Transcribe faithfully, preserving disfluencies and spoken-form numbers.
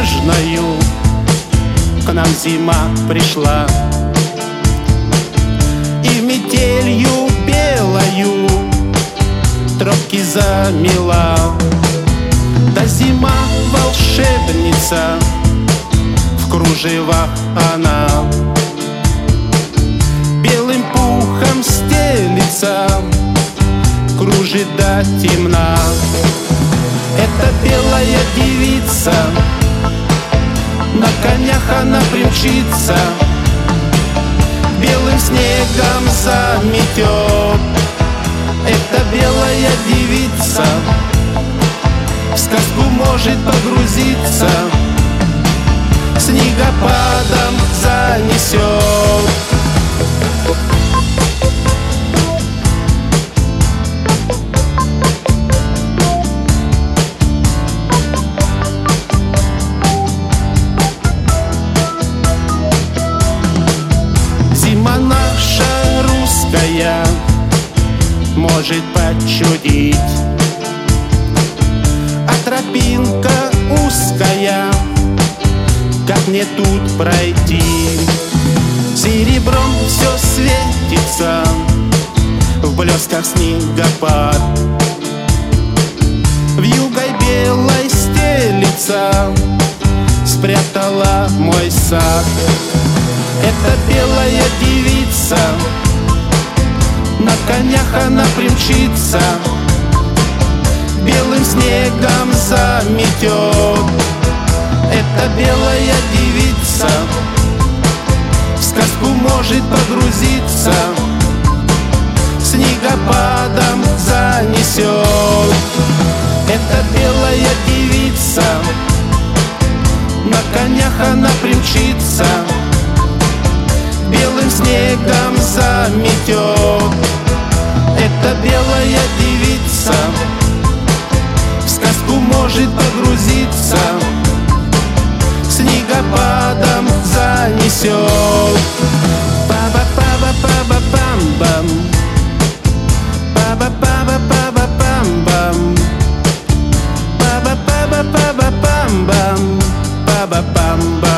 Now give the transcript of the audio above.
снежною к нам зима пришла, и метелью белою тропки замела. Да зима волшебница, в кружевах она белым пухом стелится, кружит до темна. Это белая девица, на конях она примчится, белым снегом заметет. Это белая девица в сказку может погрузиться, снегопадом занесет. Зима наша русская может почудить, а тропинка узкая, как мне тут пройти? Серебром все светится, в блесках снегопад, вьюгой белой стелится, спрятала мой сад. Это белая девица, на конях она примчится, белым снегом заметет. Это белая девица в сказку может погрузиться, снегопадом занесет. Это белая девица, на конях она примчится, белым снегом заметет. Это белая девица в сказку может погрузиться, снегопадом занесет. Па-ба-па-ба-па-ба-пам-бам, па-ба-па-ба-па-ба-пам-бам, па-ба-па-ба-па-ба-пам-бам, па-ба-пам-бам.